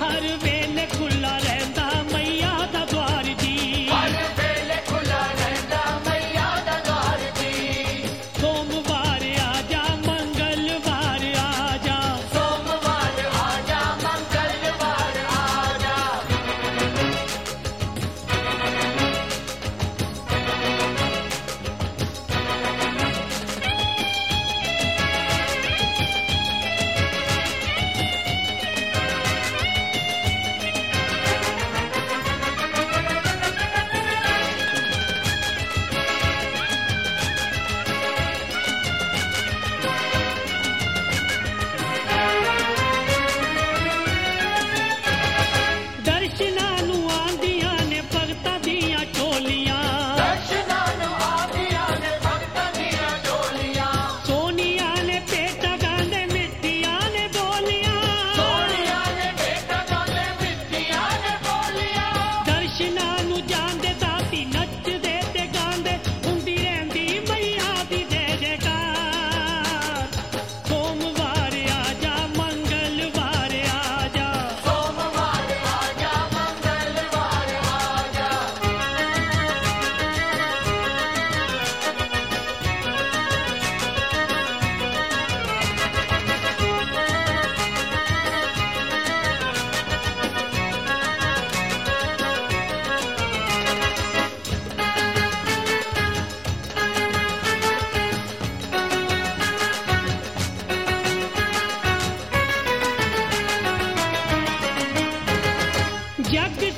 हर वेले खुला रहंदा मैया दा द्वार जी, हर वेले खुला रहंदा मैया दा द्वार जी। सोमवार आजा मंगलवार आजा, सोमवार आजा मंगलवार आजा। दर्शनां नूं आंदियां ने भगतां दियां टोलियां, दर्शनां नूं आंदियां ने भगतां दियां टोलियां। सोनिया ने पेटा गांदे मिट्टियां ने बोलियां, सोनिया ने बेटा गांदे मिट्टियां ने बोलियां। दर्शनां नूं जांदे दाती नचदे ते गांदे हुंदी रहिंदी मैया दी जय जयकार। सोमवार आजा मंगलवार आजा, सोमवार आजा मंगलवार आजा। जग